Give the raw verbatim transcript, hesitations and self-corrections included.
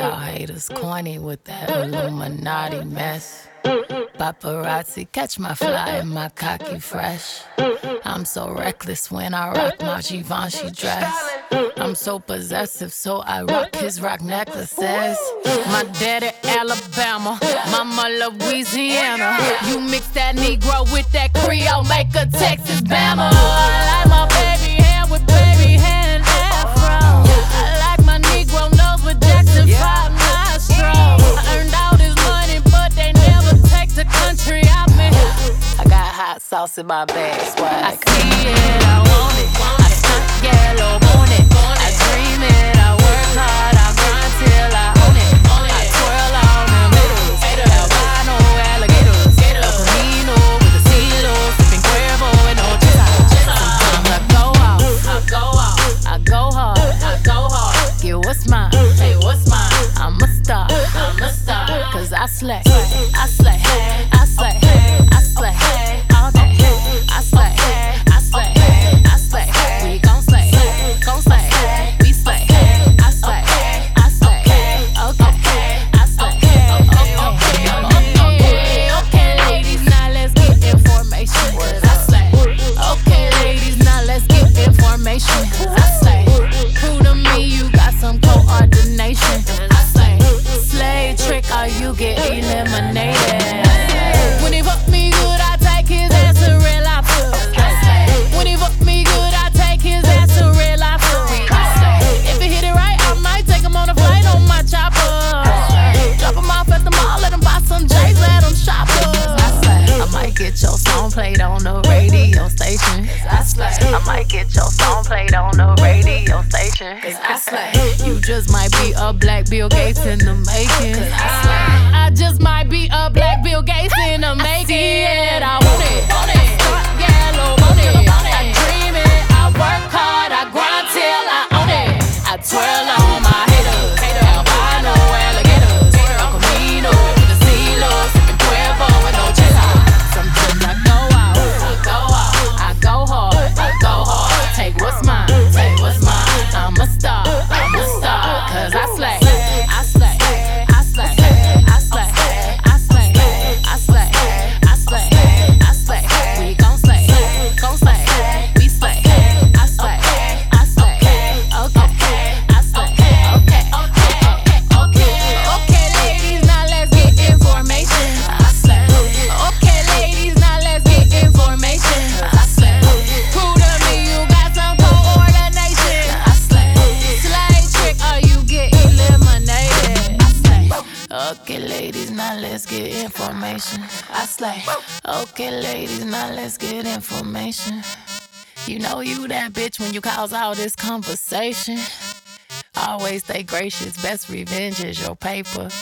y'all haters corny with that Illuminati mess. Paparazzi catch my fly and my cocky fresh. I'm so reckless when I rock my Givenchy dress. I'm so possessive, so I rock his rock necklaces. My daddy Alabama, mama Louisiana. You mix that Negro with that Creole, make a Texas Bama. I like my baby hair with baby hair and afro. I like my Negro nose with Jackson five nostrils. I earned all this money, but they never take the country out me. I got hot sauce in my bag, swag. I see it, I want it. I stunt yellow, want it. I dream it, I work hard, I grind till I own it. I twirl on them haters, albino alligators. El Camino with the CeeLo, sipping Cuervo and no chisa. Sometimes I go out, I go out, I go hard, I go hard. Get what's mine, hey, what's mine? I'm a star, I'm a star. Cause I slay, I slay, I slay, I slay. All day, I slay, I slay, I slay. We gon' slay, gon' slay, we slay. I slay, I slay, okay, I slay, okay, okay, okay, ladies, now let's get information. Cause I slay, okay, ladies, now let's get information. Cause I slay, prove to me you got some coordination. I slay, slay trick or you get eliminated. When he fuck me good, I take his ass to real lobster. When he fuck me good, I take his ass to real lobster. If he hit it right, I might take him on a flight on my chopper. Drop him off at the mall, let him buy some J's, let him shop up. I might get your song played on the radio station. I might get your song played on the radio station. I slay. You just might be a black Bill Gates in the making. I just might be a black Bill Gates in the making. I see it, I want it. Start yellow, want it. I dream it, I work hard, I grind till I own it. I twirl on my haters, albino alligators. El Camino with the CeeLo, sipping Cuervo and no chisa. Sometimes I go out, I go out, I go hard, I go hard. Take what's mine, take what's mine. I'm a star, I'm a star. Cause I slay, I slay, I slay, I slay, I slay, I slay, I slay, I slay. We gon' slay, gon' slay, we slay. I slay, I slay, okay, I slay, okay, okay, okay, okay, ladies, now let's get information. I slay, okay, ladies, now let's get information. I slay, prove to me you got some coordination. I slay, slay trick or you get eliminated. I slay, okay, ladies, now let's get information. I slay, okay, ladies, now let's get information. You know you that bitch when you cause all this conversation. Always stay gracious, best revenge is your paper.